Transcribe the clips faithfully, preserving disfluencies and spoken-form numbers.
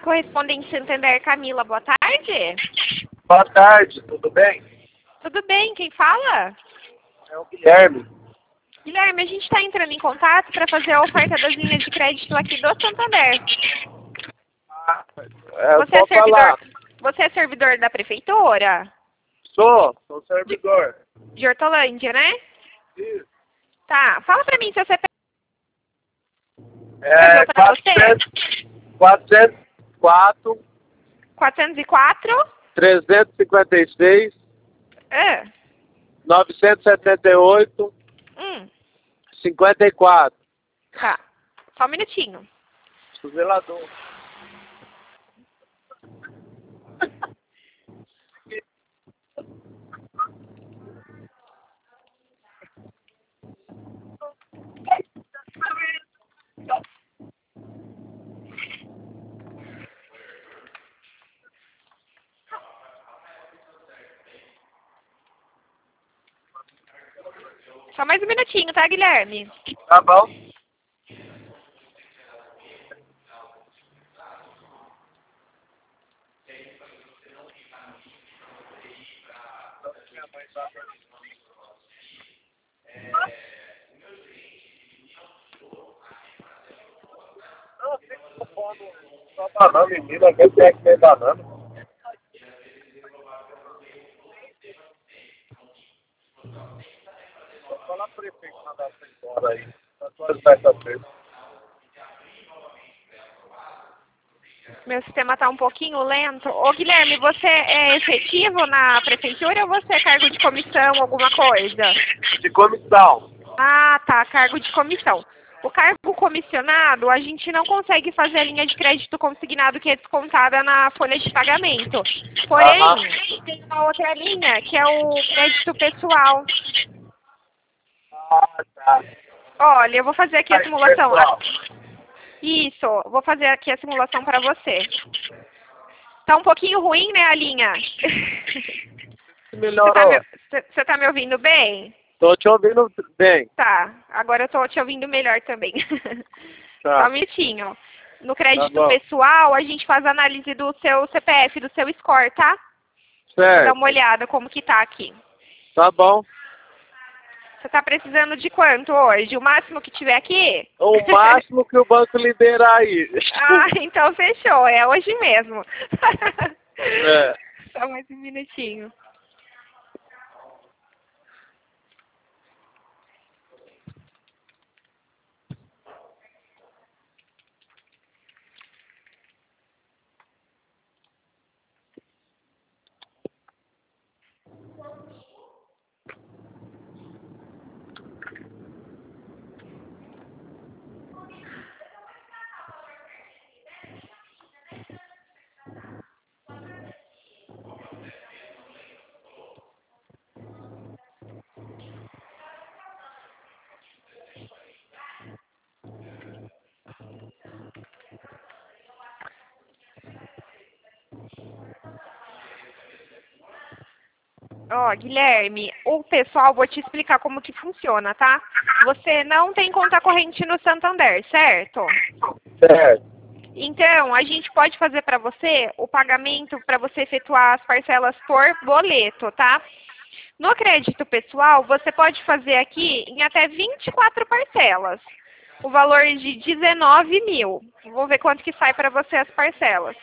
Correspondente Santander, Camila, boa tarde. Boa tarde, tudo bem? Tudo bem, quem fala? É o Guilherme. Guilherme, a gente está entrando em contato para fazer a oferta das linhas de crédito aqui do Santander. Ah, é, Você é pode servidor, falar. você é servidor da prefeitura? Sou, sou servidor. De Hortolândia, né? Isso. Tá, fala pra mim seu C P F É pra você. quatrocentos e quatro, quatrocentos e quatro? trezentos e cinquenta e seis, Ah, novecentos e setenta e oito, hum, cinquenta e quatro. tá. Só um minutinho. Fuzilador. Só mais um minutinho, tá, Guilherme? Tá bom? Só banana, menina, quem é que tem banana? Vou falar pro prefeito mandar você embora aí. Tá quase sexta-feira. Meu sistema tá um pouquinho lento. Ô, Guilherme, você é efetivo na prefeitura ou você é cargo de comissão, alguma coisa? De comissão. Ah, tá, cargo de comissão. O cargo comissionado, a gente não consegue fazer a linha de crédito consignado que é descontada na folha de pagamento. Porém, Aham. tem uma outra linha, que é o crédito pessoal. Ah, tá. Olha, eu vou fazer aqui a Aí, simulação. pessoal. Isso, vou fazer aqui a simulação para você. Tá um pouquinho ruim, né, a linha? Você Melhorou. tá, me, você- você tá me ouvindo bem? Tô te ouvindo bem. Tá, agora eu tô te ouvindo melhor também. Tá. Só um minutinho. No crédito Tá bom. pessoal, a gente faz análise do seu C P F, do seu score, tá? Vou dar Certo. uma olhada como que tá aqui. Tá bom. Você tá precisando de quanto hoje? O máximo que tiver aqui? O máximo que o banco liberar aí. Ah, então fechou. É hoje mesmo. É. Só mais um minutinho. Ó, Guilherme, o pessoal, vou te explicar como que funciona, tá? Você não tem conta corrente no Santander, certo? Certo. Então, a gente pode fazer para você o pagamento para você efetuar as parcelas por boleto, tá? No crédito pessoal, você pode fazer aqui em até vinte e quatro parcelas. O valor de dezenove mil. Vou ver quanto que sai para você as parcelas.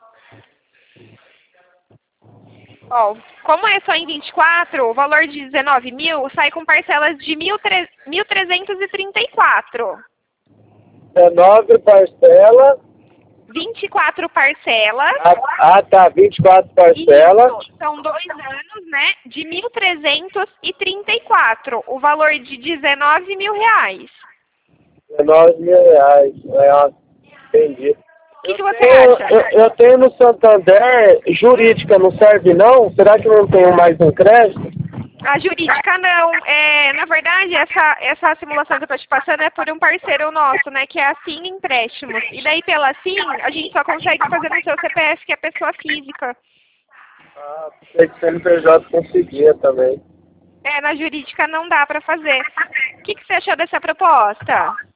Ó, como é só em vinte e quatro, o valor de dezenove mil sai com parcelas de mil trezentos e trinta e quatro. dezenove parcelas. vinte e quatro parcelas. Ah, ah, tá. vinte e quatro parcelas. Isso, são dois anos, né? De mil trezentos e trinta e quatro. O valor de dezenove mil reais. dezenove mil reais. É, entendi. O que, que Eu você tenho, acha? eu, eu tenho no Santander, jurídica não serve não? Será que não tenho mais um crédito? A jurídica não. É, na verdade, essa, essa simulação que eu tô te passando é por um parceiro nosso, né? Que é a Sim Empréstimos. E daí pela Sim, a gente só consegue fazer no seu C P F, que é pessoa física. Ah, pensei que C N P J conseguia também. É, na jurídica não dá pra fazer. O que, que você achou dessa proposta?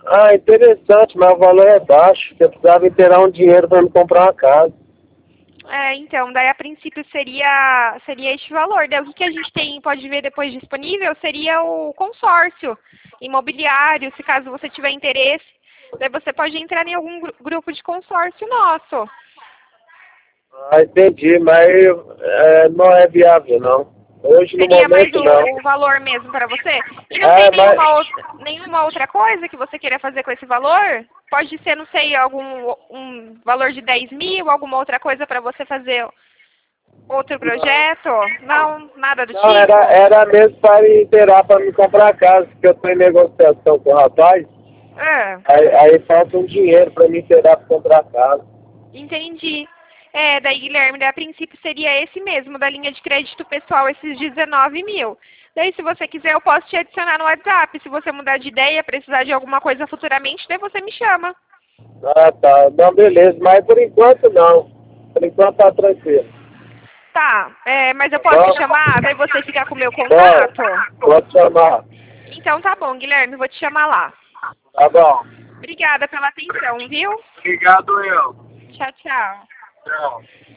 Ah, interessante, mas o valor é baixo. Eu precisava inteirar um dinheiro para me comprar uma casa. É, então, daí a princípio seria, seria este valor. Daí o que, que a gente tem, pode ver depois disponível, seria o consórcio imobiliário, se caso você tiver interesse. Daí você pode entrar em algum gru- grupo de consórcio nosso. Ah, entendi, mas é, não é viável, não. Hoje, no Seria mais momento, não. o, o valor mesmo para você? E não tem É, mas... nenhuma outra, nenhuma outra coisa que você queira fazer com esse valor? Pode ser, não sei, algum um valor de dez mil, alguma outra coisa para você fazer outro projeto? Não, nada do Não, tipo? era, era mesmo para inteirar para me comprar a casa, porque eu estou em negociação com o rapaz. Ah, Aí, aí falta um dinheiro para me inteirar para comprar a casa. entendi. É, daí, Guilherme, daí, a princípio seria esse mesmo, da linha de crédito pessoal, esses dezenove mil. Daí, se você quiser, eu posso te adicionar no WhatsApp. Se você mudar de ideia, precisar de alguma coisa futuramente, daí você me chama. Ah, tá. Não, beleza. Mas por enquanto, não. Por enquanto tá tranquilo. Tá, é, mas eu Tá posso te bom? chamar? Daí você fica com o meu Pode. contato? Pode chamar. Então tá bom, Guilherme, vou te chamar lá. Tá bom. Obrigada pela atenção, viu? Obrigado, eu. Tchau, tchau. Tchau.